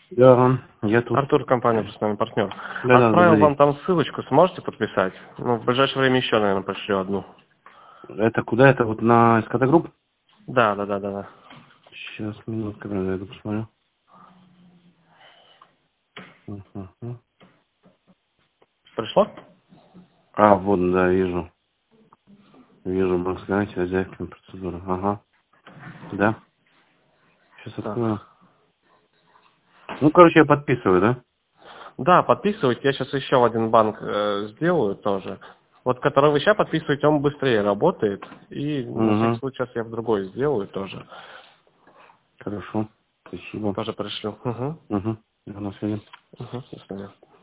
Да, я тут. Артур, компания «Персональный партнер». Да, Отправил добрый вам день. там ссылочку, сможете подписать? Ну, в ближайшее время еще, наверное, пришлю одну. Это куда? Это вот на СКТ Групп? Да. Сейчас, минутку, я иду посмотрю. Мгм. Пришло? А, вот, да, вижу. Вижу, банк хозяйственная процедура. Ага, да. Сейчас Так. открою. Ну, короче, я подписываю, да? Да, подписывайте. Я сейчас еще в один банк сделаю тоже. Вот который вы сейчас подписываете, он быстрее работает. И на всякий Угу. случай сейчас я в другой сделаю тоже. Хорошо. Спасибо. Тоже пришлю. Угу. Угу. Я на связи. Угу. До свидания.